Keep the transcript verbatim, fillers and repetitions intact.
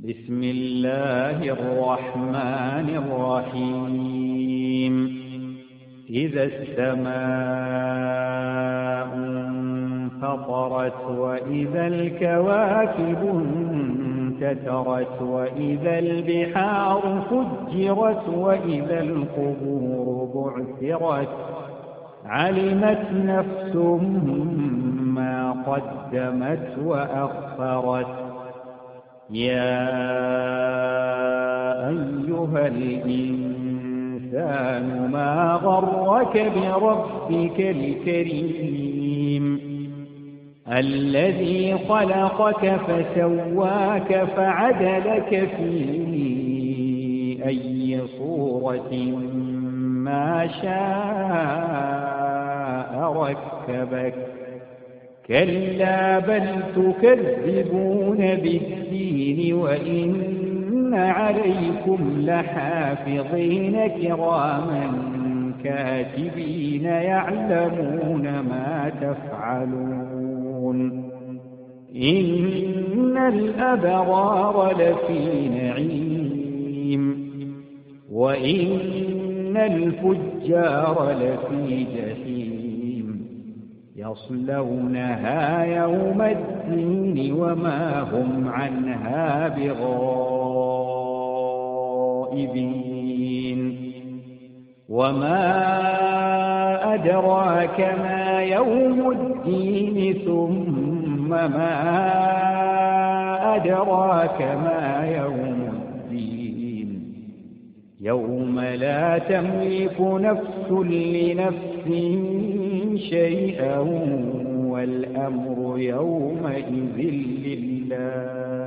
بسم الله الرحمن الرحيم إذا السماء انفطرت وإذا الكواكب انتثرت وإذا البحار فجرت وإذا القبور بعثرت علمت نفس ما قدمت وأخرت يا أيها الإنسان ما غرك بربك الكريم الذي خلقك فسواك فعدلك في أي صورة ما شاء ركبك كلا بل تكذبون بالدين وإن عليكم لحافظين كراما كاتبين يعلمون ما تفعلون إن الأبرار لفي نعيم وإن الفجار لفي جحيم يصلونها يوم الدين وما هم عنها بغائبين وما أدراك ما يوم الدين ثم ما أدراك ما يوم الدين يوم لا تملك نفس لنفس شيئا والأمر يومئذ لله